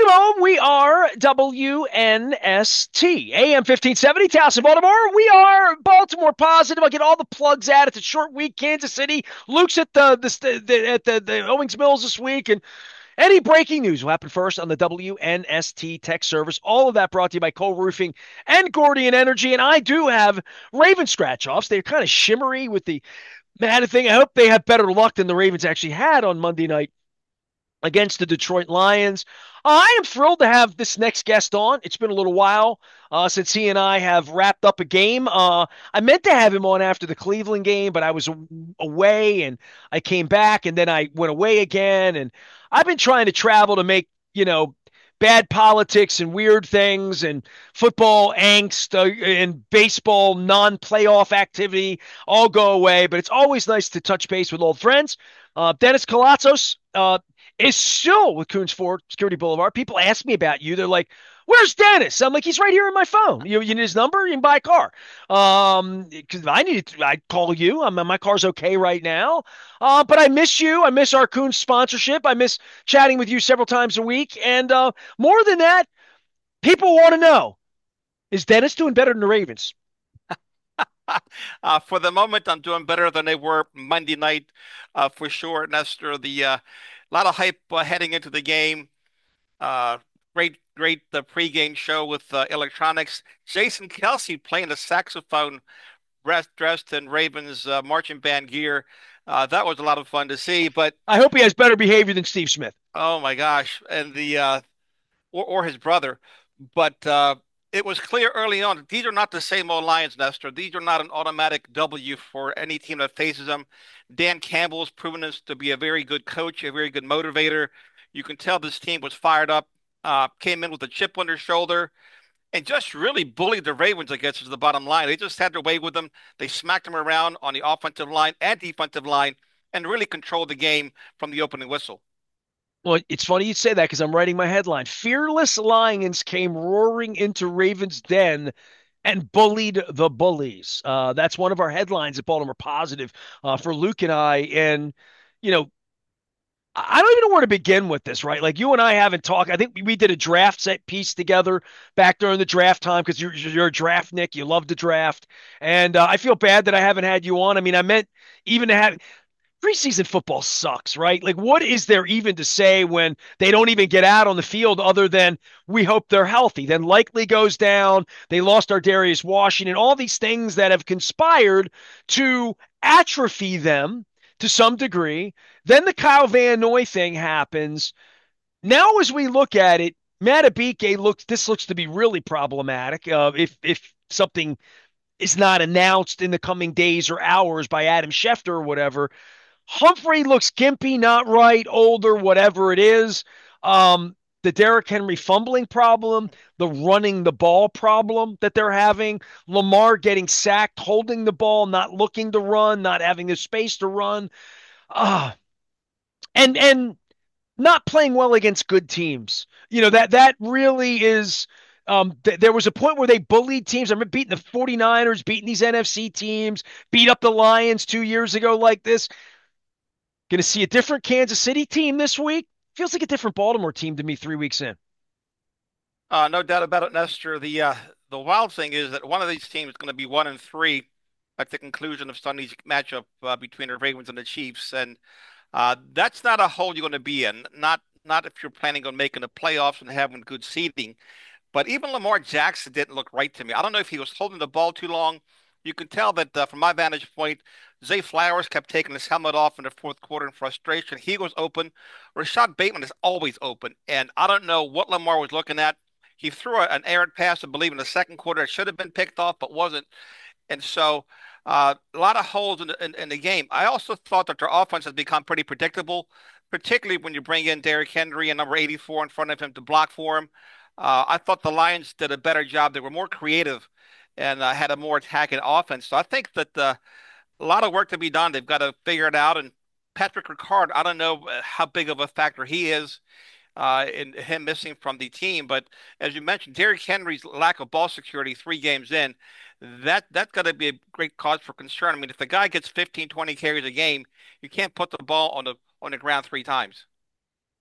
Welcome home. We are WNST, AM 1570, Towson, Baltimore. We are Baltimore positive. I'll get all the plugs out. It's a short week, Kansas City. Luke's at the Owings Mills this week, and any breaking news will happen first on the WNST tech service. All of that brought to you by Cole Roofing and Gordian Energy. And I do have Raven scratch offs. They're kind of shimmery with the Mad thing. I hope they have better luck than the Ravens actually had on Monday night against the Detroit Lions. I am thrilled to have this next guest on. It's been a little while since he and I have wrapped up a game. I meant to have him on after the Cleveland game, but I was away and I came back and then I went away again. And I've been trying to travel to make, bad politics and weird things and football angst and baseball non-playoff activity all go away. But it's always nice to touch base with old friends. Dennis Colatzos, is still with Coons Ford Security Boulevard. People ask me about you. They're like, "Where's Dennis?" I'm like, "He's right here in my phone. You need his number? You can buy a car." Because I call you. My car's okay right now. But I miss you. I miss our Coons sponsorship. I miss chatting with you several times a week. And more than that, people want to know: is Dennis doing better than the Ravens? For the moment, I'm doing better than they were Monday night, for sure, Nestor. The lot of hype heading into the game. Uh, great the pregame show with electronics. Jason Kelsey playing the saxophone, dressed in Ravens marching band gear. That was a lot of fun to see. But I hope he has better behavior than Steve Smith. oh my gosh, and the or his brother. But it was clear early on that these are not the same old Lions, Nestor. These are not an automatic W for any team that faces them. Dan Campbell has proven us to be a very good coach, a very good motivator. You can tell this team was fired up, came in with a chip on their shoulder, and just really bullied the Ravens, I guess, is the bottom line. They just had their way with them. They smacked them around on the offensive line and defensive line and really controlled the game from the opening whistle. Well, it's funny you say that because I'm writing my headline. Fearless Lions came roaring into Ravens' den and bullied the bullies. That's one of our headlines at Baltimore Positive for Luke and I. And, you know, I don't even know where to begin with this, right? Like you and I haven't talked. I think we did a draft set piece together back during the draft time because you're a draft Nick. You love to draft. And I feel bad that I haven't had you on. I mean, I meant even to have preseason football sucks, right? Like, what is there even to say when they don't even get out on the field other than we hope they're healthy? Then Likely goes down. They lost our Darius Washington, all these things that have conspired to atrophy them to some degree. Then the Kyle Van Noy thing happens. Now, as we look at it, Matabike looks to be really problematic. If something is not announced in the coming days or hours by Adam Schefter or whatever, Humphrey looks gimpy, not right, older, whatever it is. The Derrick Henry fumbling problem, the running the ball problem that they're having, Lamar getting sacked, holding the ball, not looking to run, not having the space to run, uh, and not playing well against good teams. That really is. There was a point where they bullied teams. I remember beating the 49ers, beating these NFC teams, beat up the Lions 2 years ago like this. Going to see a different Kansas City team this week. Feels like a different Baltimore team to me 3 weeks in. No doubt about it, Nestor. The wild thing is that one of these teams is going to be 1-3 at the conclusion of Sunday's matchup between the Ravens and the Chiefs, and that's not a hole you're going to be in. Not if you're planning on making the playoffs and having good seeding. But even Lamar Jackson didn't look right to me. I don't know if he was holding the ball too long. You can tell that from my vantage point, Zay Flowers kept taking his helmet off in the fourth quarter in frustration. He was open. Rashad Bateman is always open, and I don't know what Lamar was looking at. He threw an errant pass, I believe, in the second quarter. It should have been picked off, but wasn't. And so a lot of holes in the game. I also thought that their offense has become pretty predictable, particularly when you bring in Derrick Henry and number 84 in front of him to block for him. I thought the Lions did a better job. They were more creative and had a more attacking offense. So I think that a lot of work to be done. They've got to figure it out. And Patrick Ricard, I don't know how big of a factor he is in him missing from the team. But as you mentioned, Derrick Henry's lack of ball security 3 games in, that's got to be a great cause for concern. I mean, if the guy gets 15, 20 carries a game, you can't put the ball on the ground 3 times.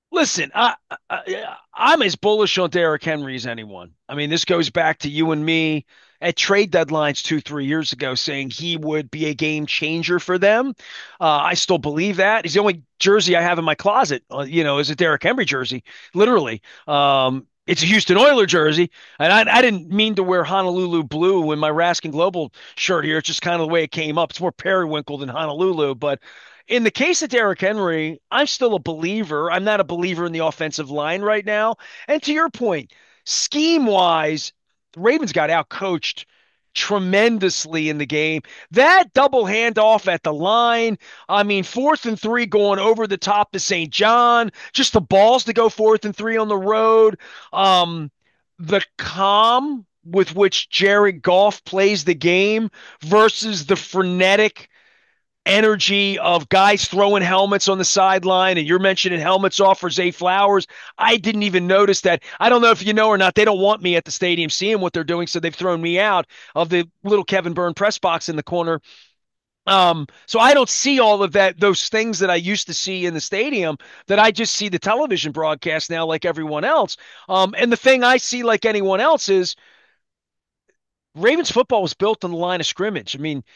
Listen, I'm as bullish on Derrick Henry as anyone. I mean, this goes back to you and me at trade deadlines 2, 3 years ago saying he would be a game changer for them. I still believe that. He's the only jersey I have in my closet, is a Derrick Henry jersey, literally. It's a Houston Oiler jersey, and I didn't mean to wear Honolulu blue in my Raskin Global shirt here. It's just kind of the way it came up. It's more periwinkle than Honolulu, but in the case of Derrick Henry, I'm still a believer. I'm not a believer in the offensive line right now. And to your point, scheme wise, the Ravens got out coached tremendously in the game. That double handoff at the line, I mean, 4th and 3 going over the top to St. John, just the balls to go 4th and 3 on the road. The calm with which Jared Goff plays the game versus the frenetic energy of guys throwing helmets on the sideline, and you're mentioning helmets off for Zay Flowers. I didn't even notice that. I don't know if you know or not. They don't want me at the stadium seeing what they're doing, so they've thrown me out of the little Kevin Byrne press box in the corner. So I don't see all of that, those things that I used to see in the stadium that I just see the television broadcast now like everyone else. And the thing I see like anyone else is Ravens football was built on the line of scrimmage. I mean,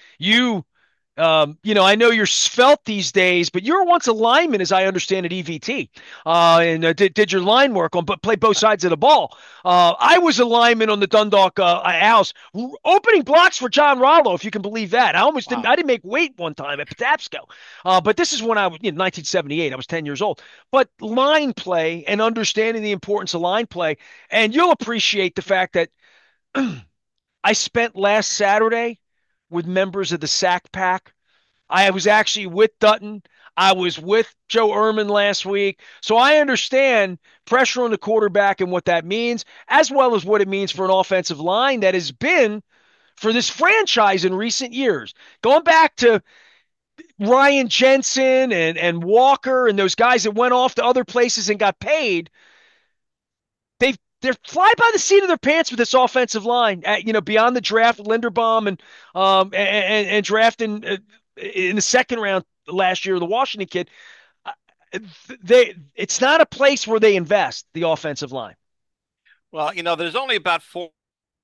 I know you're svelte these days, but you were once a lineman, as I understand at EVT, and did your line work on, but play both sides of the ball. I was a lineman on the Dundalk Owls, opening blocks for John Rollo, if you can believe that. I almost didn't. Wow. I didn't make weight one time at Patapsco, but this is when I was, 1978. I was 10 years old. But line play and understanding the importance of line play, and you'll appreciate the fact that I spent last Saturday with members of the Sack Pack. I was Okay. actually with Dutton. I was with Joe Ehrman last week. So I understand pressure on the quarterback and what that means, as well as what it means for an offensive line that has been for this franchise in recent years. Going back to Ryan Jensen and Walker and those guys that went off to other places and got paid, they're fly by the seat of their pants with this offensive line. Beyond the draft, Linderbaum and drafting in the second round last year, the Washington kid. uh, it's not a place where they invest the offensive line. Well, there's only about four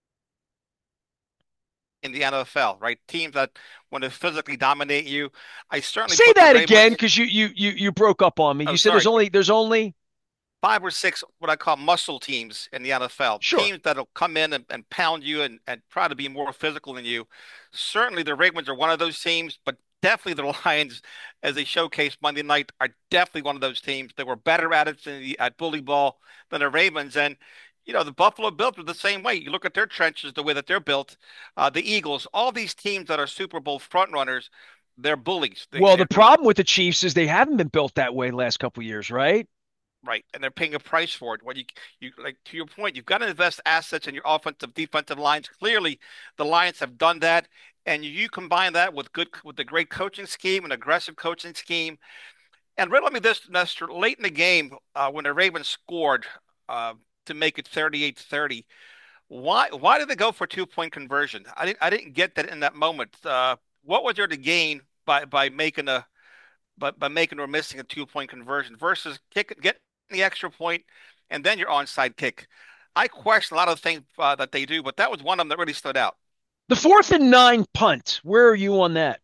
in the NFL, right? Teams that want to physically dominate you. I certainly Say put the that again Ravens. because you broke up on me. Oh, You said there's sorry. only Five or six what I call muscle teams in the NFL, sure. teams that'll come in and pound you and try to be more physical than you. Certainly the Ravens are one of those teams, but definitely the Lions, as they showcased Monday night, are definitely one of those teams. They were better at it at bully ball than the Ravens. And, the Buffalo Bills are the same way. You look at their trenches, the way that they're built, the Eagles, all these teams that are Super Bowl front runners, they're bullies. Well, the problem with the Chiefs is they haven't been built that way the last couple of years, right? Right, and they're paying a price for it. What you like to your point, you've got to invest assets in your offensive, defensive lines. Clearly, the Lions have done that, and you combine that with the great coaching scheme and aggressive coaching scheme. And riddle me this, Nestor, late in the game, when the Ravens scored uh, to make it 38-30, why did they go for 2-point conversion? I didn't get that in that moment. What was there to gain by making a by making or missing a 2-point conversion versus get the extra point and then your onside kick. I question a lot of things that they do, but that was one of them that really stood out. The 4th and 9 punt. Where are you on that?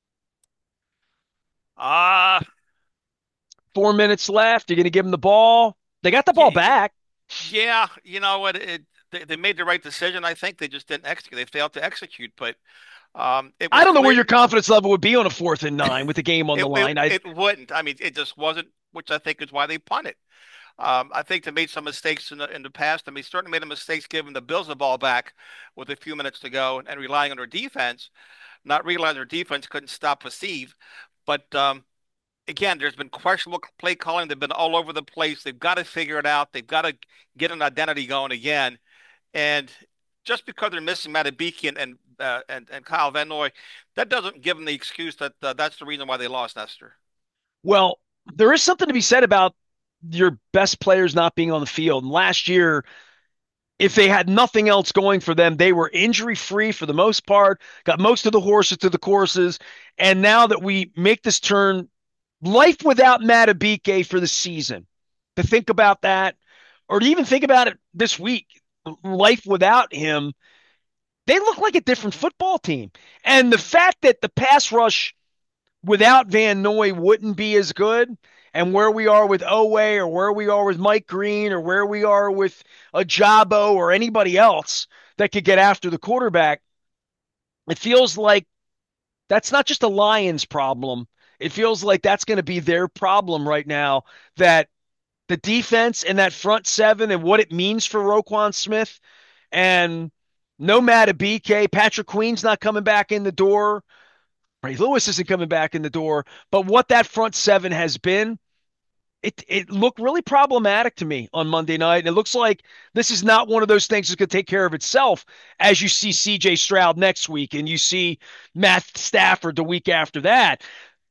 Ah, 4 minutes left. You're going to give them the ball. They got the ball yeah, back. yeah. You know what? They made the right decision. I think they just didn't execute. They failed to execute, but it I was don't know where your clear. confidence level would be on a 4th and 9 with the game on It, the it line. I it wouldn't. I mean, it just wasn't, which I think is why they punted. I think they made some mistakes in the past. I mean, certainly made a mistakes giving the Bills the ball back with a few minutes to go and relying on their defense, not realizing their defense couldn't stop a sieve. But again, there's been questionable play calling. They've been all over the place. They've got to figure it out. They've got to get an identity going again. And just because they're missing Matabiki and Kyle Van Noy, that doesn't give them the excuse that that's the reason why they lost, Nestor. Well, there is something to be said about your best players not being on the field. And last year, if they had nothing else going for them, they were injury free for the most part, got most of the horses to the courses. And now that we make this turn, life without Matabike for the season. to think about that, or to even think about it this week, life without him, they look like a different football team. And the fact that the pass rush without Van Noy wouldn't be as good, and where we are with Owe or where we are with Mike Green or where we are with a Jabo or anybody else that could get after the quarterback, it feels like that's not just a Lions problem. It feels like that's going to be their problem right now. That the defense and that front seven and what it means for Roquan Smith and no Matt BK, Patrick Queen's not coming back in the door. Ray Lewis isn't coming back in the door. But what that front seven has been, it looked really problematic to me on Monday night. And it looks like this is not one of those things that's going to take care of itself as you see CJ Stroud next week and you see Matt Stafford the week after that.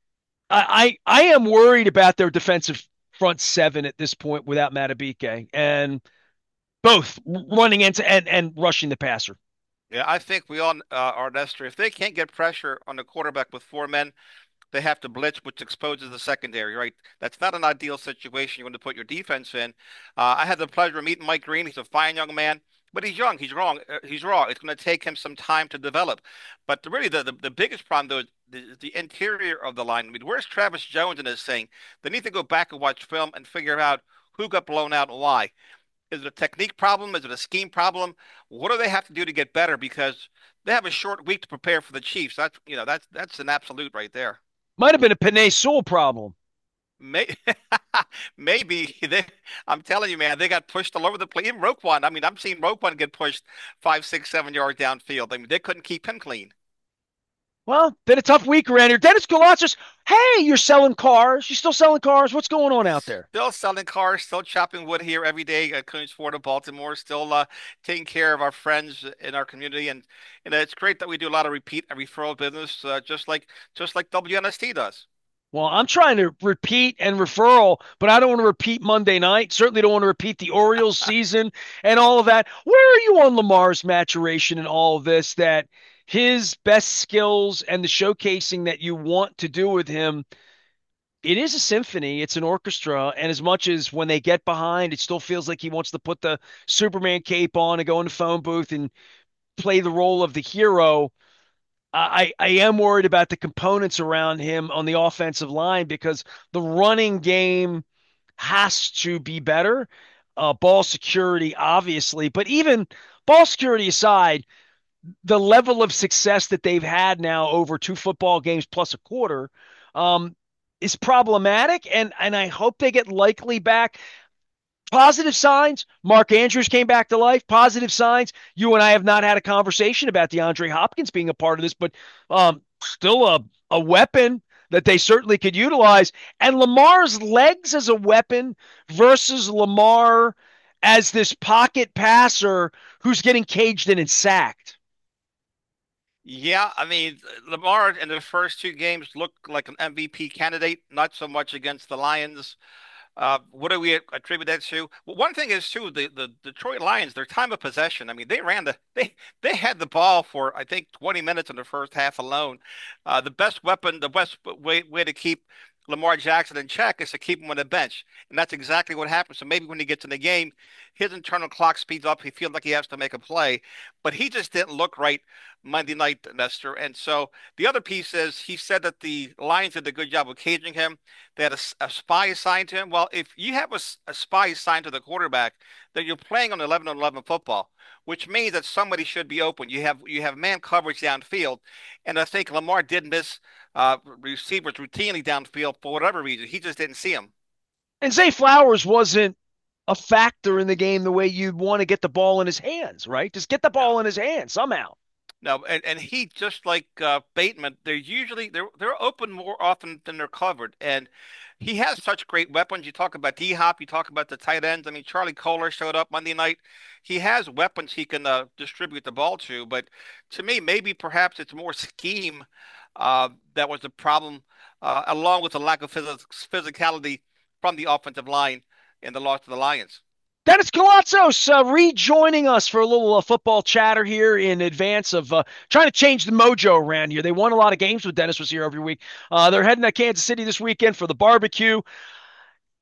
I am worried about their defensive front seven at this point without Matabike and both running into and rushing the passer. Yeah, I think we all are, Nestor. If they can't get pressure on the quarterback with four men, they have to blitz, which exposes the secondary, right? That's not an ideal situation you want to put your defense in. I had the pleasure of meeting Mike Green. He's a fine young man, but he's young. He's wrong. He's raw. It's going to take him some time to develop. But really, the biggest problem, though, is the interior of the line. I mean, where's Travis Jones in this thing? They need to go back and watch film and figure out who got blown out and why. Is it a technique problem? Is it a scheme problem? What do they have to do to get better? Because they have a short week to prepare for the Chiefs. That's an absolute right there. Might have been a Panay Sewell problem. May maybe I'm telling you, man, they got pushed all over the place. Even Roquan, I mean, I'm seeing Roquan get pushed 5, 6, 7 yards downfield. I mean, they couldn't keep him clean. Well, been a tough week around here. Dennis Galazis, hey, you're selling cars. You still selling cars? What's going on out there? Still selling cars, still chopping wood here every day at Coons Ford of Baltimore. Still taking care of our friends in our community, and it's great that we do a lot of repeat and referral business, just like WNST does. Well, I'm trying to repeat and referral, but I don't want to repeat Monday night. Certainly don't want to repeat the Orioles season and all of that. Where are you on Lamar's maturation and all of this? That his best skills and the showcasing that you want to do with him, it is a symphony. It's an orchestra. And as much as when they get behind, it still feels like he wants to put the Superman cape on and go in the phone booth and play the role of the hero. I am worried about the components around him on the offensive line because the running game has to be better. Ball security, obviously, but even ball security aside, the level of success that they've had now over two football games plus a quarter um, is problematic. And I hope they get Likely back. Positive signs. Mark Andrews came back to life. Positive signs. You and I have not had a conversation about DeAndre Hopkins being a part of this, but still a weapon that they certainly could utilize. And Lamar's legs as a weapon versus Lamar as this pocket passer who's getting caged in and sacked. Yeah, I mean, Lamar in the first two games looked like an MVP candidate, not so much against the Lions. What do we attribute that to? Well, one thing is too the Detroit Lions, their time of possession. I mean, they had the ball for I think 20 minutes in the first half alone. The best weapon, the best way to keep Lamar Jackson in check is to keep him on the bench, and that's exactly what happens. So maybe when he gets in the game, his internal clock speeds up. He feels like he has to make a play, but he just didn't look right Monday night, Nestor. And so the other piece is he said that the Lions did a good job of caging him. They had a spy assigned to him. Well, if you have a spy assigned to the quarterback, then you're playing on 11 on 11 football, which means that somebody should be open. You have man coverage downfield, and I think Lamar did miss receivers routinely downfield for whatever reason. He just didn't see him. And Zay Flowers wasn't a factor in the game the way you'd want to get the ball in his hands, right? Just get the No, ball in his hands somehow. no, and he just like Bateman, they're open more often than they're covered, and he has such great weapons. You talk about D Hop, you talk about the tight ends. I mean, Charlie Kohler showed up Monday night. He has weapons he can distribute the ball to, but to me, maybe perhaps it's more scheme that was the problem, along with the lack of physicality from the offensive line in the loss to the Lions. Dennis Colatzos rejoining us for a little football chatter here in advance of trying to change the mojo around here. They won a lot of games when Dennis was here every week. They're heading to Kansas City this weekend for the barbecue.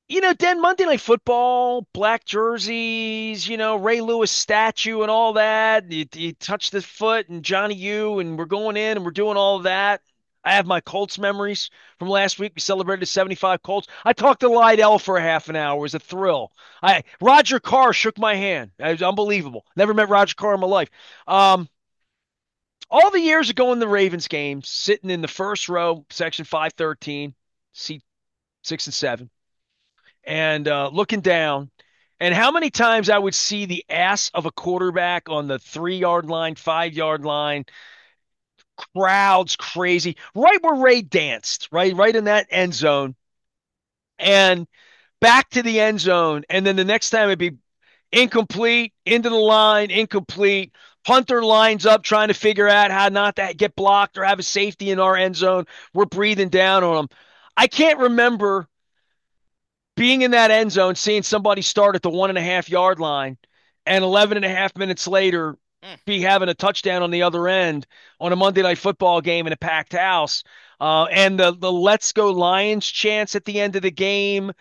Den Monday Night Football, black jerseys, Ray Lewis statue and all that. You touch the foot and Johnny U, and we're going in and we're doing all of that. I have my Colts memories from last week. We celebrated the 75 Colts. I talked to Lydell for a half an hour. It was a thrill. Roger Carr shook my hand. It was unbelievable. Never met Roger Carr in my life. Um, all the years of going to Ravens games, sitting in the first row, section 513, seat 6 and 7 and looking down, and how many times I would see the ass of a quarterback on the 3 yard line, 5 yard line, crowds crazy, right where Ray danced, right in that end zone, and back to the end zone, and then the next time it'd be incomplete, into the line, incomplete. Punter lines up trying to figure out how not to get blocked or have a safety in our end zone. We're breathing down on them. I can't remember being in that end zone, seeing somebody start at the 1.5 yard line, and 11 and a half minutes later Mm. be having a touchdown on the other end on a Monday Night Football game in a packed house. And the Let's Go Lions chants at the end of the game.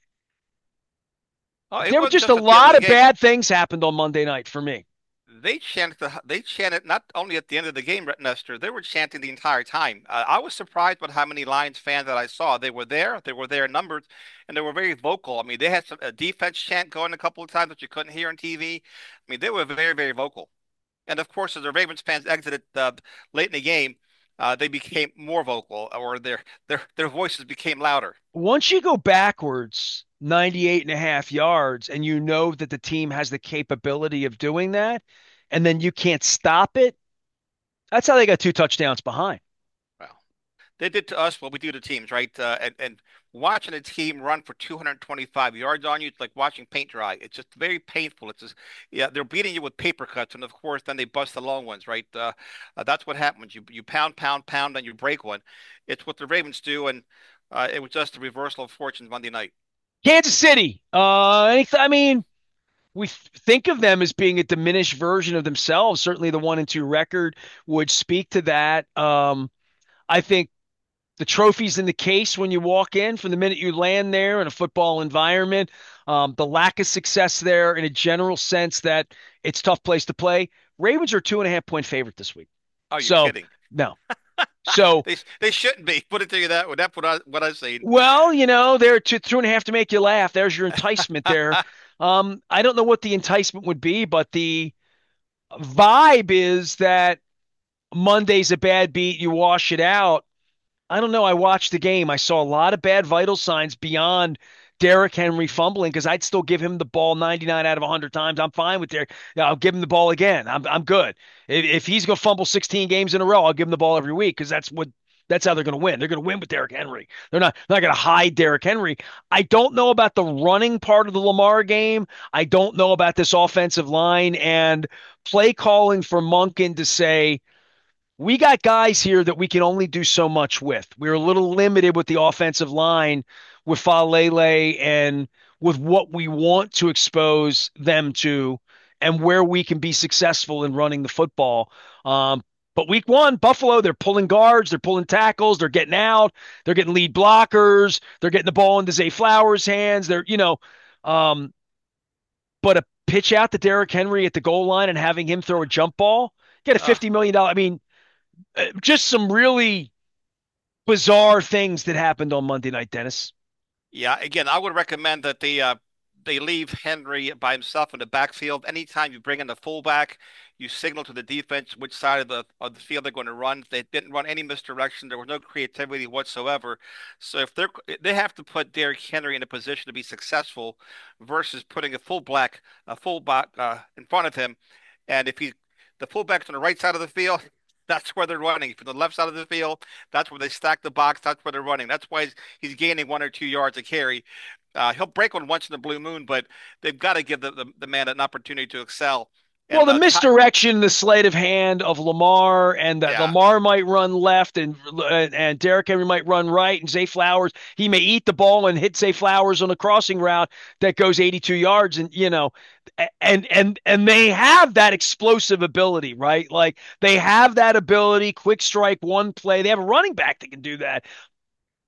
Oh, it There were wasn't just a just at the end of lot the of game. bad things happened on Monday night for me. They chanted not only at the end of the game, Nestor. They were chanting the entire time. I was surprised by how many Lions fans that I saw. They were there in numbers, and they were very vocal. I mean, they had a defense chant going a couple of times that you couldn't hear on TV. I mean, they were very, very vocal. And of course, as the Ravens fans exited late in the game, they became more vocal, or their voices became louder. Once you go backwards 98 and a half yards and you know that the team has the capability of doing that, and then you can't stop it, that's how they got 2 touchdowns behind. Well, they did to us what we do to teams, right? And watching a team run for 225 yards on you, it's like watching paint dry. It's just very painful. It's just, yeah, they're beating you with paper cuts, and of course, then they bust the long ones, right? That's what happens. You pound, pound, pound, and you break one. It's what the Ravens do, and it was just a reversal of fortunes Monday night. Kansas City. I mean, we think of them as being a diminished version of themselves. Certainly, the 1-2 record would speak to that. I think the trophy's in the case when you walk in from the minute you land there in a football environment. The lack of success there in a general sense that it's a tough place to play. Ravens are 2.5 point favorite this week. Oh, you're So kidding. no. So They shouldn't be. Put it to you that way. That's what I've seen. well, they're 2.5 to make you laugh. There's your enticement there. I don't know what the enticement would be, but the vibe is that Monday's a bad beat. You wash it out. I don't know. I watched the game. I saw a lot of bad vital signs beyond Derrick Henry fumbling because I'd still give him the ball 99 out of 100 times. I'm fine with Derrick. Yeah, I'll give him the ball again. I'm good. If he's going to fumble 16 games in a row, I'll give him the ball every week because that's how they're going to win. They're going to win with Derrick Henry. They're not going to hide Derrick Henry. I don't know about the running part of the Lamar game. I don't know about this offensive line and play calling for Monken to say, we got guys here that we can only do so much with. We're a little limited with the offensive line with Falele and with what we want to expose them to and where we can be successful in running the football. But week one, Buffalo, they're pulling guards, they're pulling tackles, they're getting out, they're getting lead blockers, they're getting the ball into Zay Flowers' hands. Um, but a pitch out to Derrick Henry at the goal line and having him throw a jump ball, get a Uh, $50 million. I mean, just some really bizarre things that happened on Monday night, Dennis. yeah, again, I would recommend that they leave Henry by himself in the backfield. Anytime you bring in the fullback, you signal to the defense which side of the field they're going to run. They didn't run any misdirection. There was no creativity whatsoever. So if they have to put Derrick Henry in a position to be successful versus putting a fullback in front of him. And if he the fullback's on the right side of the field, that's where they're running. From the left side of the field, that's where they stack the box. That's where they're running. That's why he's gaining 1 or 2 yards a carry. He'll break one once in a blue moon, but they've got to give the man an opportunity to excel. Well, And the misdirection, the sleight of hand of Lamar, and that yeah, Lamar might run left, and Derrick Henry might run right, and Zay Flowers, he may eat the ball and hit Zay Flowers on a crossing route that goes 82 yards, and and they have that explosive ability, right? Like they have that ability, quick strike, one play. They have a running back that can do that.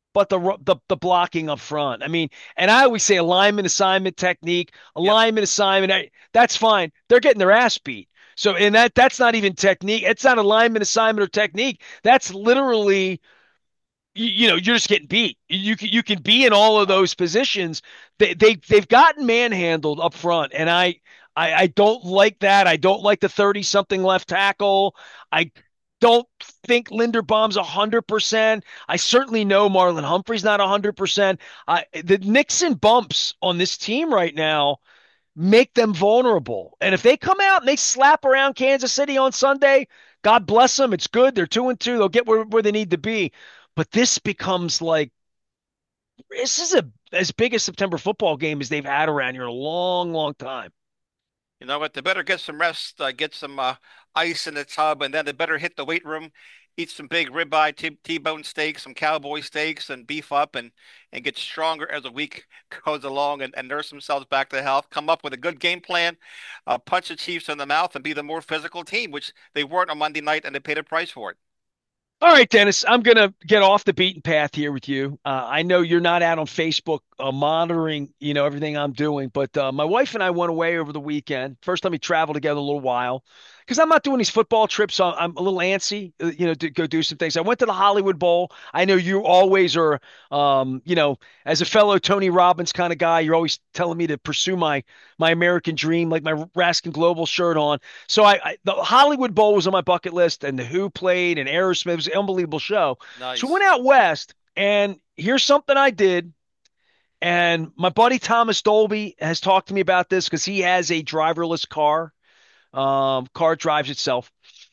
but the blocking up front. I mean, and I always say alignment, assignment, technique, Yep. alignment, assignment. That's fine. They're getting their ass beat. So, and that's not even technique. It's not alignment, assignment, or technique. That's literally you're just getting beat. You can be in all of Uh, those positions. They've gotten manhandled up front, and I don't like that. I don't like the 30 something left tackle. I don't think Linderbaum's 100%. I certainly know Marlon Humphrey's not 100%. The Nixon bumps on this team right now make them vulnerable. And if they come out and they slap around Kansas City on Sunday, God bless them. It's good. They're 2-2. They'll get where they need to be. But this becomes like this is as big a September football game as they've had around here in a long, long time. You know what? They better get some rest, get some ice in the tub, and then they better hit the weight room, eat some big ribeye, T-bone steaks, some cowboy steaks, and beef up and get stronger as the week goes along and nurse themselves back to health. Come up with a good game plan, punch the Chiefs in the mouth, and be the more physical team, which they weren't on Monday night, and they paid a price for it. All right, Dennis, I'm going to get off the beaten path here with you. I know you're not out on Facebook monitoring, everything I'm doing, but my wife and I went away over the weekend. First time we traveled together in a little while because I'm not doing these football trips. So I'm a little antsy, to go do some things. I went to the Hollywood Bowl. I know you always are, as a fellow Tony Robbins kind of guy, you're always telling me to pursue my American dream, like my Raskin Global shirt on. So the Hollywood Bowl was on my bucket list, and the Who played, and Aerosmith. It was an unbelievable show. So we Nice. went out west, and here's something I did. And my buddy Thomas Dolby has talked to me about this because he has a driverless car. Car drives itself.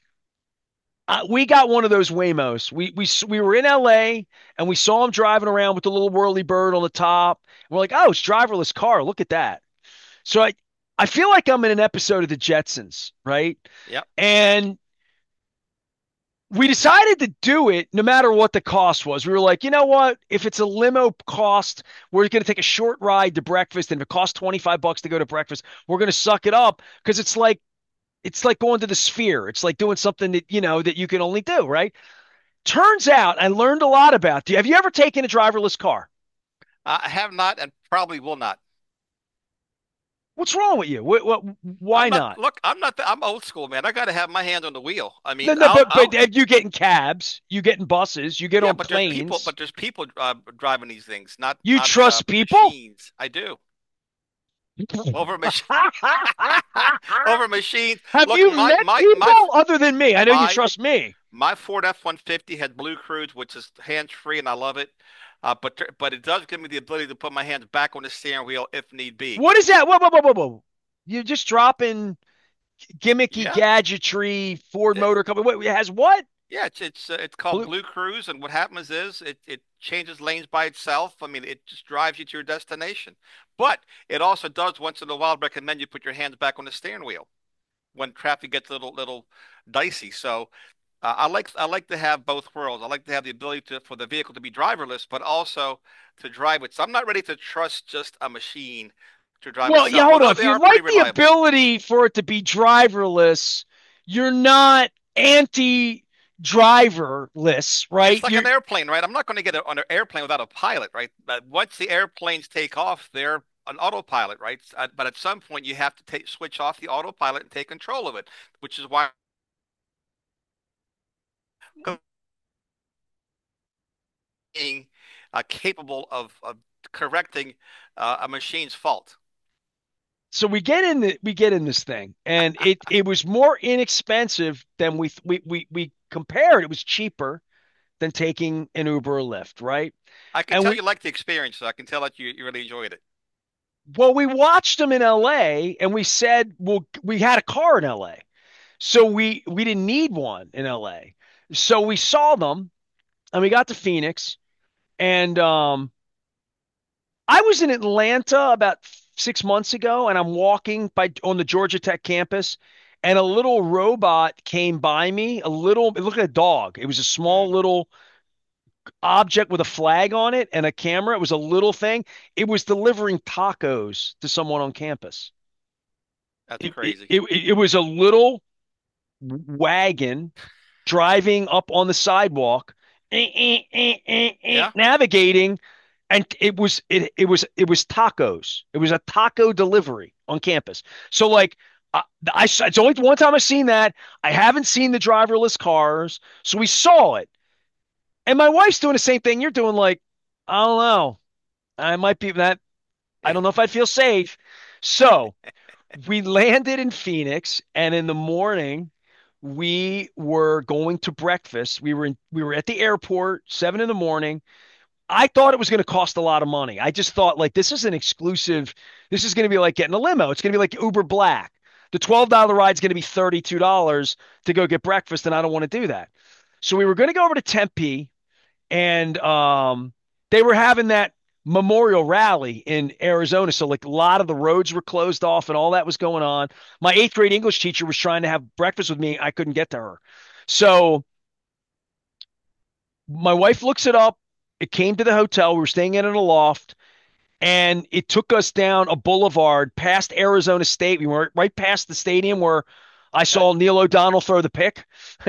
We got one of those Waymos. We were in LA and we saw him driving around with the little whirly bird on the top. We're like, oh, it's driverless car. Look at that. So I feel like I'm in an episode of the Jetsons, right? Yep. And we decided to do it no matter what the cost was. We were like, you know what? If it's a limo cost, we're going to take a short ride to breakfast. And if it costs $25 to go to breakfast, we're going to suck it up because it's like going to the Sphere. It's like doing something that you can only do, right? Turns out I learned a lot about you. Have you ever taken a driverless car? I have not and probably will not. What's wrong with you? Why I'm not, not? look, I'm old school, man. I got to have my hand on the wheel. I No, mean, no, but I'll, you get in cabs, you get in buses, you get yeah, on planes. but there's people driving these things, You trust people? machines. I do. Over mach over machines. Have Look, you met people other than me? I know you my trust me. my Ford F-150 had Blue Cruise, which is hands-free, and I love it. But it does give me the ability to put my hands back on the steering wheel if need be. What is that? Whoa, whoa, whoa, whoa, whoa. You're just dropping gimmicky Yeah. gadgetry Ford Motor Company. Wait, it has what? Yeah, it's called Blue. Blue Cruise, and what happens is it changes lanes by itself. I mean, it just drives you to your destination. But it also does once in a while recommend you put your hands back on the steering wheel when traffic gets a little dicey. So I like to have both worlds. I like to have the ability to for the vehicle to be driverless, but also to drive it. So I'm not ready to trust just a machine to drive Well, yeah, itself, hold on. although If they you are pretty like the reliable. ability for it to be driverless, you're not anti-driverless, right? It's like an airplane, right? I'm not going to get on an airplane without a pilot, right? But once the airplanes take off, they're an autopilot, right? But at some point, you have to switch off the autopilot and take control of it, which is why being capable of correcting a machine's fault. So we get in this thing, and it was more inexpensive than we compared. It was cheaper than taking an Uber or Lyft, right? I can And tell we you like the experience, so I can tell that you really enjoyed it. well, we watched them in LA, and we said, well, we had a car in LA, so we didn't need one in LA. So we saw them, and we got to Phoenix, and I was in Atlanta about 6 months ago, and I'm walking by on the Georgia Tech campus, and a little robot came by me. It looked like a dog. It was a Mm, small little object with a flag on it and a camera. It was a little thing. It was delivering tacos to someone on campus. that's It it crazy. it, it was a little wagon driving up on the sidewalk. Yeah. navigating, and it was tacos. It was a taco delivery on campus. So like it's only one time I've seen that. I haven't seen the driverless cars, so we saw it. And my wife's doing the same thing you're doing. Like, I don't know. I might be that. I don't know if I'd feel safe. So we landed in Phoenix, and in the morning, we were going to breakfast. We were at the airport, 7 in the morning. I thought it was going to cost a lot of money. I just thought like this is an exclusive. This is going to be like getting a limo. It's going to be like Uber Black. The $12 ride is going to be $32 to go get breakfast, and I don't want to do that. So we were going to go over to Tempe, and they were having that memorial rally in Arizona. So like a lot of the roads were closed off and all that was going on. My eighth grade English teacher was trying to have breakfast with me. I couldn't get to her. So my wife looks it up. It came to the hotel. We were staying in a loft, and it took us down a boulevard past Arizona State. We went right past the stadium where I Okay. saw Neil O'Donnell throw the pick,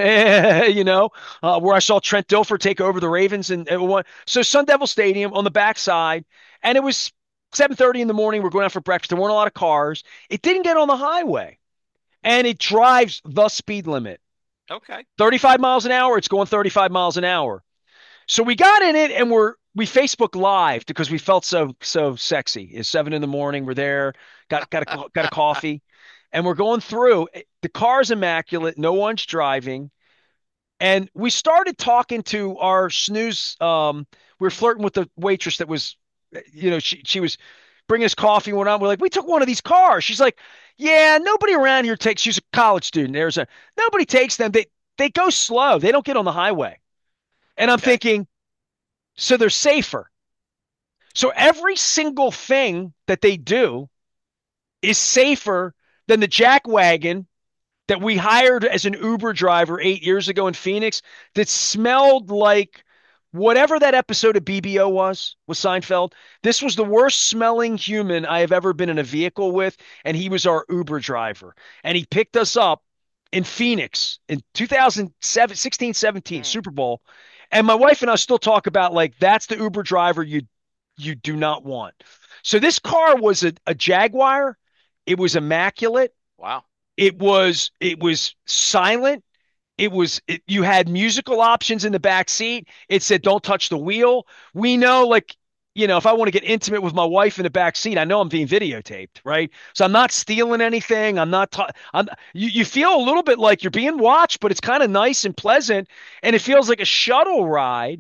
where I saw Trent Dilfer take over the Ravens, so Sun Devil Stadium on the backside, and it was 7:30 in the morning. We're going out for breakfast. There weren't a lot of cars. It didn't get on the highway, and it drives the speed limit, Okay. 35 miles an hour. It's going 35 miles an hour. So we got in it and we Facebook Live because we felt so sexy. It's 7 in the morning. We're there, got a coffee, and we're going through. The car's immaculate. No one's driving, and we started talking to our snooze. We were flirting with the waitress that was, she was bringing us coffee and whatnot. We're like, we took one of these cars. She's like, yeah, nobody around here takes. She's a college student. Nobody takes them. They go slow. They don't get on the highway. And I'm Okay. thinking, so they're safer. So every single thing that they do is safer than the jack wagon that we hired as an Uber driver 8 years ago in Phoenix that smelled like whatever that episode of BBO was with Seinfeld. This was the worst smelling human I have ever been in a vehicle with, and he was our Uber driver. And he picked us up in Phoenix in 2007, 16, 17 Hmm. Super Bowl. And my wife and I still talk about like that's the Uber driver you do not want. So this car was a Jaguar. It was immaculate. Wow. It was silent. You had musical options in the back seat. It said don't touch the wheel. We know like if I want to get intimate with my wife in the back seat, I know I'm being videotaped, right? So I'm not stealing anything. I'm not you feel a little bit like you're being watched, but it's kind of nice and pleasant, and it feels like a shuttle ride.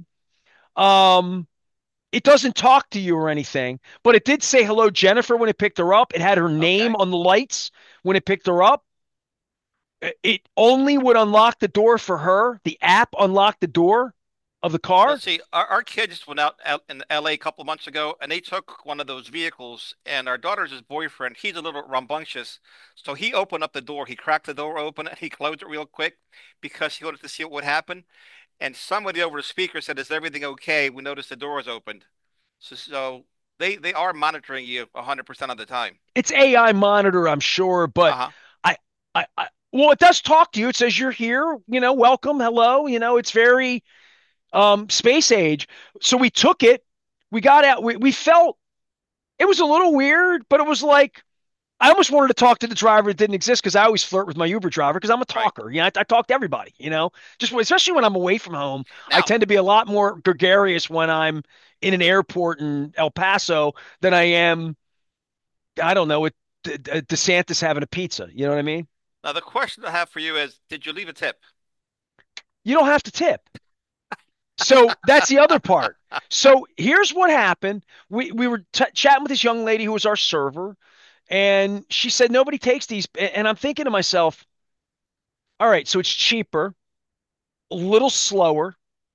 Um it doesn't talk to you or anything, but it did say hello, Jennifer, when it picked her up. It had her name Okay. on the lights when it picked her up. It only would unlock the door for her. The app unlocked the door of the car. Let's see. Our kids went out in LA a couple of months ago, and they took one of those vehicles. And our daughter's boyfriend, he's a little rambunctious, so he opened up the door. He cracked the door open, and he closed it real quick because he wanted to see what would happen. And somebody over the speaker said, "Is everything okay?" We noticed the door was opened. So they are monitoring you 100% of the time. It's AI monitor, I'm sure, but Uh-huh. well, it does talk to you. It says you're here, welcome, hello. It's very space age. So we took it. We got out. We felt it was a little weird, but it was like I almost wanted to talk to the driver that didn't exist because I always flirt with my Uber driver because I'm a Right. talker. I talk to everybody, just especially when I'm away from home. I Now, tend to be a lot more gregarious when I'm in an airport in El Paso than I am, I don't know, with DeSantis having a pizza. You know what I mean? now the question I have for you is, did you leave a tip? You don't have to tip. So that's the other part. So here's what happened. We were chatting with this young lady who was our server, and she said nobody takes these. And I'm thinking to myself, all right, so it's cheaper, a little slower.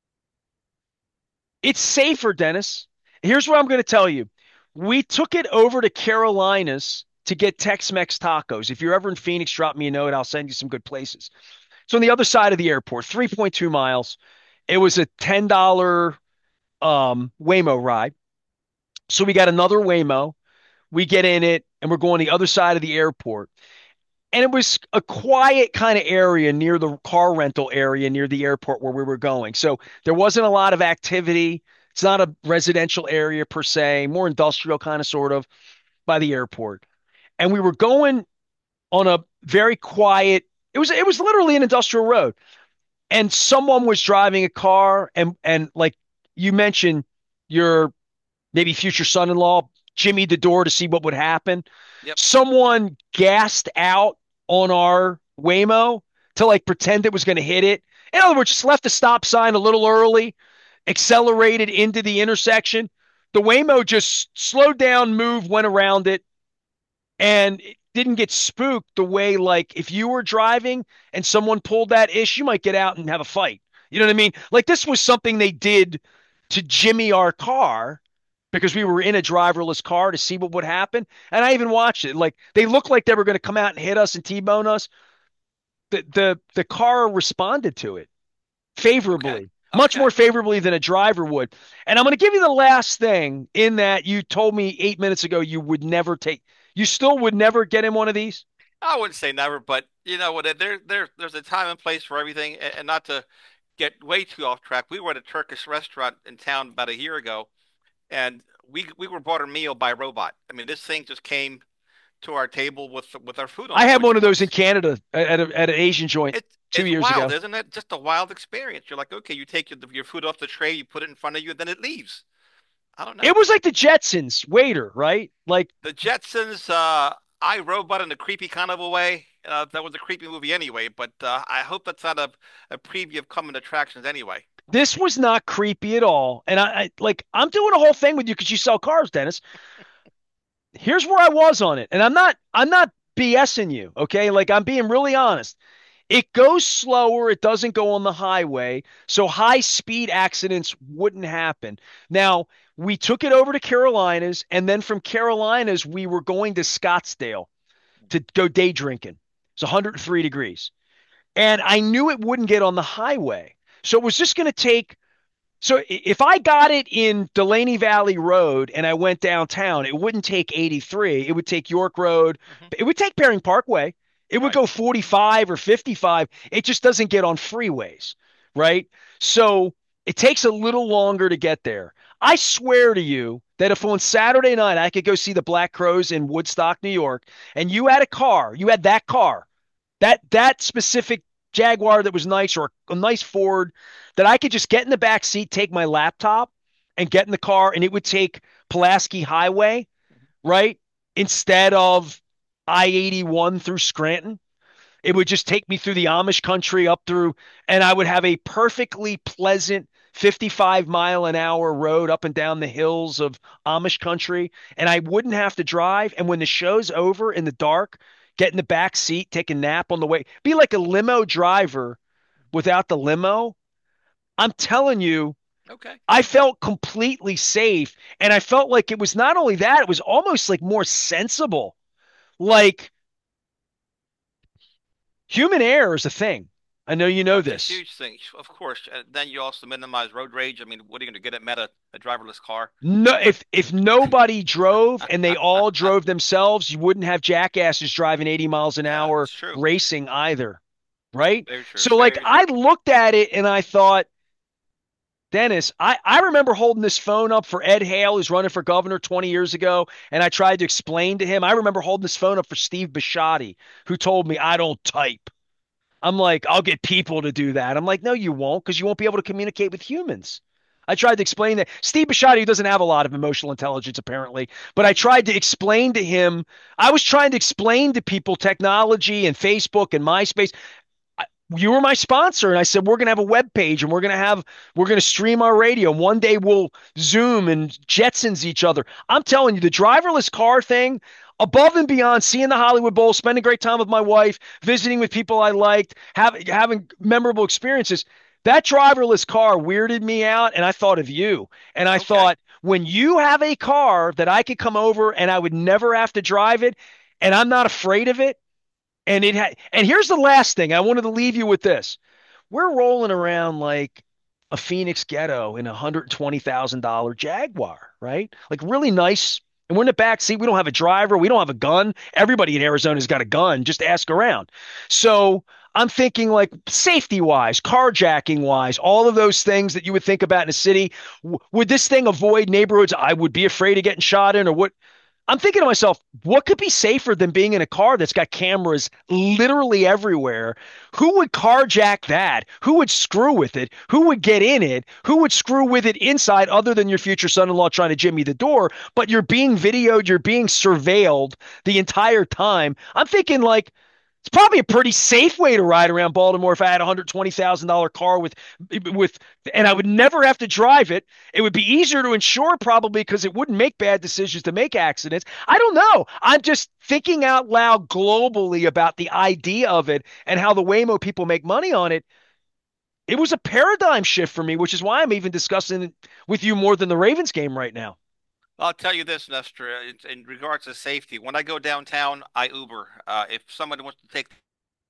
It's safer, Dennis. Here's what I'm going to tell you. We took it over to Carolinas to get Tex-Mex tacos. If you're ever in Phoenix, drop me a note. I'll send you some good places. So on the other side of the airport, 3.2 miles. It was a $10 Waymo ride. So we got another Waymo. We get in it and we're going the other side of the airport. and it was a quiet kind of area near the car rental area near the airport where we were going. So there wasn't a lot of activity. It's not a residential area per se, more industrial kind of sort of by the airport. And we were going on a very quiet, it was literally an industrial road. And someone was driving a car and like you mentioned your maybe future son-in-law jimmied the door to see what would happen. Yep. Someone gassed out on our Waymo to like pretend it was going to hit it. In other words, just left the stop sign a little early, accelerated into the intersection. The Waymo just slowed down, moved, went around it, and it didn't get spooked the way like if you were driving and someone pulled that ish, you might get out and have a fight. You know what I mean? Like this was something they did to jimmy our car because we were in a driverless car to see what would happen. And I even watched it. Like they looked like they were going to come out and hit us and T-bone us. The car responded to it Okay. favorably, much Okay. more favorably than a driver would. And I'm going to give you the last thing in that you told me 8 minutes ago you would never take, you still would never get in one of these. I wouldn't say never, but you know what? There's a time and place for everything, and not to get way too off track. We were at a Turkish restaurant in town about a year ago, and we were brought a meal by a robot. I mean, this thing just came to our table with our food on I it, had which one of those in was Canada at an Asian joint two it's years wild, ago. isn't it? Just a wild experience. You're like, okay, you take your food off the tray, you put it in front of you, and then it leaves. I don't It know. was like the Jetsons waiter, right? Like The Jetsons, I Robot in a creepy kind of a way. That was a creepy movie anyway, but I hope that's not a preview of coming attractions anyway. this was not creepy at all. And I'm doing a whole thing with you because you sell cars, Dennis. Here's where I was on it. And I'm not BSing you, okay? Like I'm being really honest. It goes slower, it doesn't go on the highway, so high speed accidents wouldn't happen. Now, we took it over to Carolinas, and then from Carolinas, we were going to Scottsdale to go day drinking. It's 103 degrees. And I knew it wouldn't get on the highway. So it was just going to take. So if I got it in Delaney Valley Road and I went downtown, it wouldn't take 83. It would take York Road. Hmm. It would take Bering Parkway. It would Right. go 45 or 55. It just doesn't get on freeways, right? So it takes a little longer to get there. I swear to you that if on Saturday night I could go see the Black Crows in Woodstock, New York, and you had a car, you had that car, that specific Jaguar that was nice or a nice Ford that I could just get in the back seat, take my laptop and get in the car and it would take Pulaski Highway, right? Instead of I-81 through Scranton. It would just take me through the Amish country up through, and I would have a perfectly pleasant 55-mile-an-hour road up and down the hills of Amish country. And I wouldn't have to drive. And when the show's over in the dark, get in the back seat, take a nap on the way, be like a limo driver without the limo. I'm telling you, Okay. I felt completely safe. And I felt like it was not only that, it was almost like more sensible. Like human error is a thing. I know you Oh, know it's a this. huge thing, of course. And then you also minimize road rage. I mean, what are you going to get at Meta, a driverless car? No, if nobody drove and they all drove themselves, you wouldn't have jackasses driving 80 miles an Yeah, hour it's true. racing either, right? Very true. So like Very I true. looked at it and I thought, Dennis, I remember holding this phone up for Ed Hale, who's running for governor 20 years ago, and I tried to explain to him. I remember holding this phone up for Steve Bisciotti, who told me I don't type. I'm like, I'll get people to do that. I'm like, no, you won't, because you won't be able to communicate with humans. I tried to explain that. Steve Bisciotti doesn't have a lot of emotional intelligence, apparently, but I tried to explain to him. I was trying to explain to people technology and Facebook and MySpace. You were my sponsor, and I said we're going to have a web page, and we're going to stream our radio. One day we'll Zoom and Jetsons each other. I'm telling you, the driverless car thing, above and beyond seeing the Hollywood Bowl, spending great time with my wife, visiting with people I liked, having memorable experiences. That driverless car weirded me out, and I thought of you. And I Okay. thought, when you have a car that I could come over and I would never have to drive it, and I'm not afraid of it, and here's the last thing. I wanted to leave you with this. We're rolling around like a Phoenix ghetto in a $120,000 Jaguar, right? Like really nice. And we're in the back seat. We don't have a driver. We don't have a gun. Everybody in Arizona's got a gun. Just ask around. So I'm thinking like safety wise, carjacking wise, all of those things that you would think about in a city. Would this thing avoid neighborhoods I would be afraid of getting shot in or what? I'm thinking to myself, what could be safer than being in a car that's got cameras literally everywhere? Who would carjack that? Who would screw with it? Who would get in it? Who would screw with it inside other than your future son in law trying to jimmy the door? But you're being videoed, you're being surveilled the entire time. I'm thinking, like, it's probably a pretty safe way to ride around Baltimore if I had a $120,000 car with, and I would never have to drive it. It would be easier to insure probably because it wouldn't make bad decisions to make accidents. I don't know. I'm just thinking out loud globally about the idea of it and how the Waymo people make money on it. It was a paradigm shift for me, which is why I'm even discussing it with you more than the Ravens game right now. I'll tell you this, Nestor, in regards to safety, when I go downtown, I Uber. If somebody wants to take, I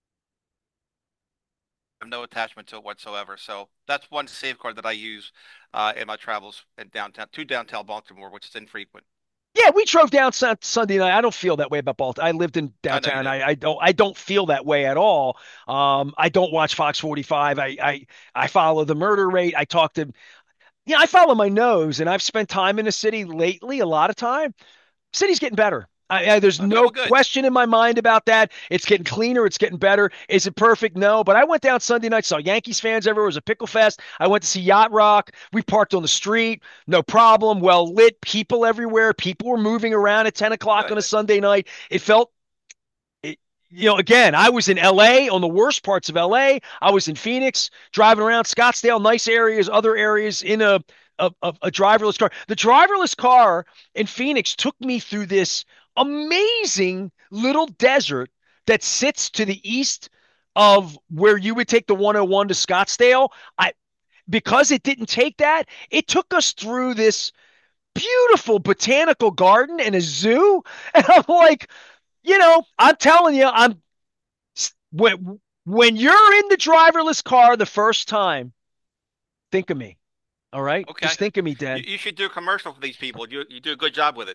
have no attachment to it whatsoever. So that's one safeguard that I use in my travels in downtown Baltimore, which is infrequent. Yeah, we drove down Sunday night. I don't feel that way about Baltimore. I lived in I know you downtown. did. I don't feel that way at all. I don't watch Fox 45. I follow the murder rate. I talk to yeah, I follow my nose, and I've spent time in the city lately, a lot of time. City's getting better. There's Okay, no well, good. question in my mind about that. It's getting cleaner. It's getting better. Is it perfect? No. But I went down Sunday night, saw Yankees fans everywhere. It was a pickle fest. I went to see Yacht Rock. We parked on the street. No problem. Well lit. People everywhere. People were moving around at 10 o'clock on Good. a Sunday night. It felt it, again, I was in LA on the worst parts of LA. I was in Phoenix, driving around Scottsdale, nice areas, other areas in a driverless car. The driverless car in Phoenix took me through this amazing little desert that sits to the east of where you would take the 101 to Scottsdale. I Because it didn't take that, it took us through this beautiful botanical garden and a zoo. And I'm like, I'm telling you, when you're in the driverless car the first time, think of me. All right, Okay. just think of me, You, Dan. you should do a commercial for these people. You do a good job with it.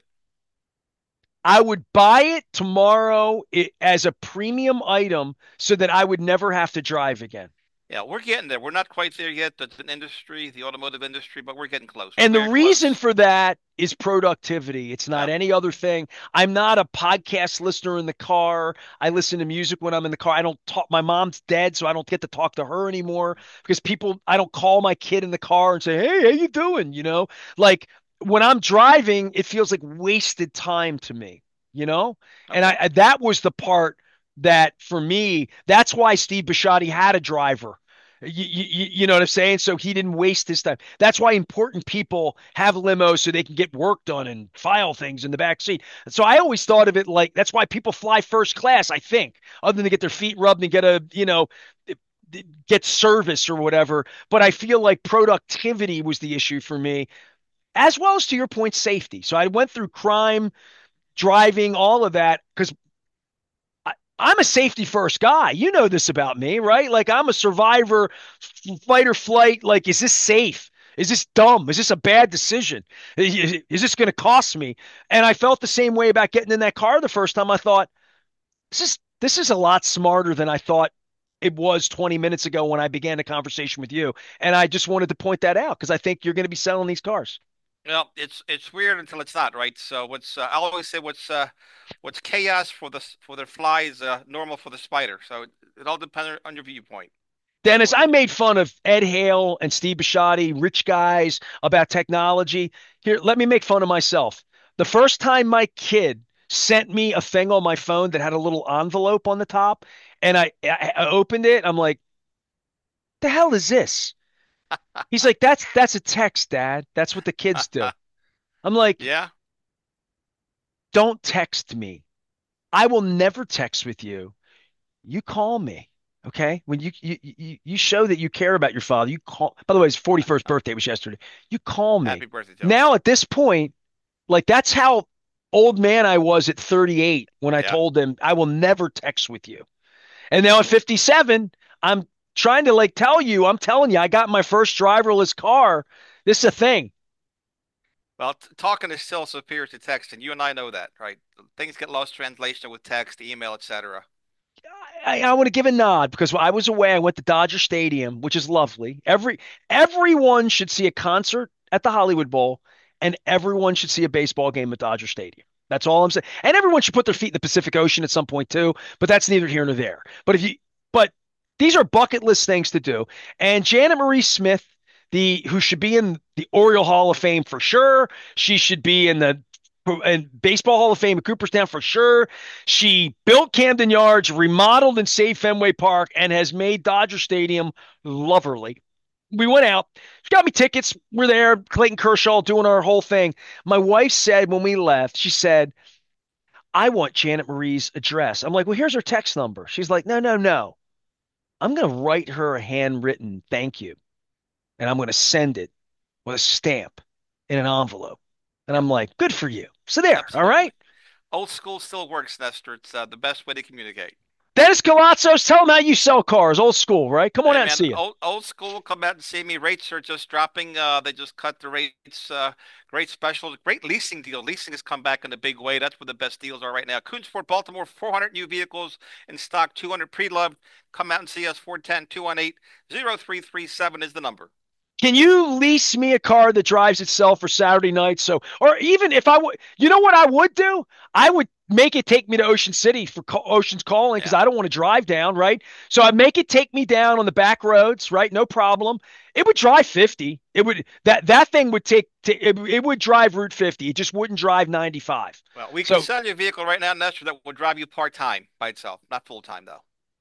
I would buy it tomorrow as a premium item so that I would never have to drive again. Yeah, we're getting there. We're not quite there yet. That's an industry, the automotive industry, but we're getting close. We're And the very reason close. for that is productivity. It's not Yep. any other thing. I'm not a podcast listener in the car. I listen to music when I'm in the car. I don't talk. My mom's dead, so I don't get to talk to her anymore because I don't call my kid in the car and say, "Hey, how you doing?" Like when I'm driving, it feels like wasted time to me, you know? And Okay. that was the part that for me, that's why Steve Bisciotti had a driver. You know what I'm saying? So he didn't waste his time. That's why important people have limos so they can get work done and file things in the back seat. So I always thought of it like that's why people fly first class, I think, other than to get their feet rubbed and get service or whatever. But I feel like productivity was the issue for me, as well as to your point, safety. So I went through crime, driving, all of that because I'm a safety first guy. You know this about me, right? Like I'm a survivor, fight or flight. Like, is this safe? Is this dumb? Is this a bad decision? Is this going to cost me? And I felt the same way about getting in that car the first time. I thought this is a lot smarter than I thought it was 20 minutes ago when I began the conversation with you. And I just wanted to point that out because I think you're going to be selling these cars. Well, it's weird until it's not, right? So I always say what's chaos for the fly is normal for the spider. So it all depends on your viewpoint. That's Dennis, what it I is. made fun of Ed Hale and Steve Bisciotti, rich guys about technology. Here, let me make fun of myself. The first time my kid sent me a thing on my phone that had a little envelope on the top, and I opened it, I'm like, the hell is this? He's like, that's a text, Dad. That's what the kids do. I'm like, Yeah. don't text me. I will never text with you. You call me. Okay. When you show that you care about your father, you call. By the way, his 41st birthday was yesterday. You call me. Happy birthday to him. Now at this point, like that's how old man I was at 38 when I Yeah. told him I will never text with you. And now at 57, I'm trying to I'm telling you, I got my first driverless car. This is a thing. Well, talking is still superior to texting. You and I know that, right? Things get lost translation with text, email, etc. I want to give a nod because I was away. I went to Dodger Stadium, which is lovely. Everyone should see a concert at the Hollywood Bowl, and everyone should see a baseball game at Dodger Stadium. That's all I'm saying. And everyone should put their feet in the Pacific Ocean at some point too. But that's neither here nor there. But these are bucket list things to do. And Janet Marie Smith, the who should be in the Oriole Hall of Fame for sure. She should be in the and Baseball Hall of Fame at Cooperstown for sure. She built Camden Yards, remodeled and saved Fenway Park, and has made Dodger Stadium loverly. We went out. She got me tickets. We're there. Clayton Kershaw doing our whole thing. My wife said when we left, she said, I want Janet Marie's address. I'm like, well, here's her text number. She's like, no, no, no. I'm going to write her a handwritten thank you, and I'm going to send it with a stamp in an envelope. And I'm like, good for you. So there. All Absolutely. right. Old school still works, Nestor. It's the best way to communicate. Dennis Galatzos, tell him how you sell cars. Old school, right? Come on Hey out and man, see you. old school, come out and see me. Rates are just dropping. They just cut the rates. Great specials, great leasing deal. Leasing has come back in a big way. That's where the best deals are right now. Coons Ford Baltimore, 400 new vehicles in stock, 200 pre-loved. Come out and see us. 410-218-0337 is the number. Can you lease me a car that drives itself for Saturday night? So, or even if I would, you know what I would do? I would make it take me to Ocean City for Ocean's Calling because Yeah. I don't want to drive down, right? So I make it take me down on the back roads, right? No problem. It would drive 50. It would that thing would it would drive Route 50. It just wouldn't drive 95. Well, we can So sell you a vehicle right now, Nestor, that will drive you part-time by itself, not full-time though.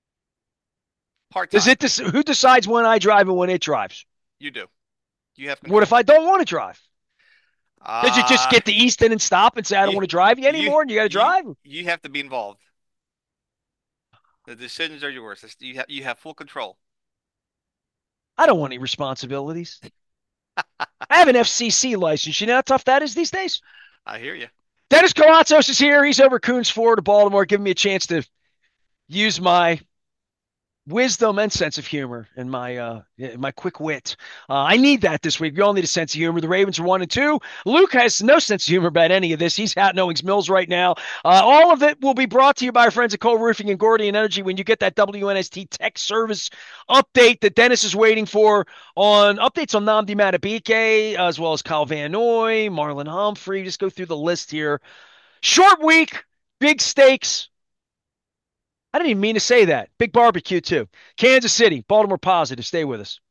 does Part-time. it who decides when I drive and when it drives? You do. You have What if control. I don't want to drive? Does it just Uh, get to Easton and stop and say I don't you want to drive you you anymore and you got to you drive? you have to be involved. The decisions are yours. You have full control. I don't want any responsibilities. I have an FCC license. You know how tough that is these days? I hear you. Dennis Kalatzos is here. He's over Coons Ford, Baltimore, giving me a chance to use my wisdom and sense of humor and my quick wit. I need that this week. We all need a sense of humor. The Ravens are 1-2. Luke has no sense of humor about any of this. He's out in Owings Mills right now. All of it will be brought to you by our friends at Cole Roofing and Gordian Energy when you get that WNST tech service update that Dennis is waiting for on updates on Namdi Matabike, as well as Kyle Van Noy, Marlon Humphrey. Just go through the list here. Short week, big stakes. I didn't even mean to say that. Big barbecue, too. Kansas City, Baltimore positive. Stay with us.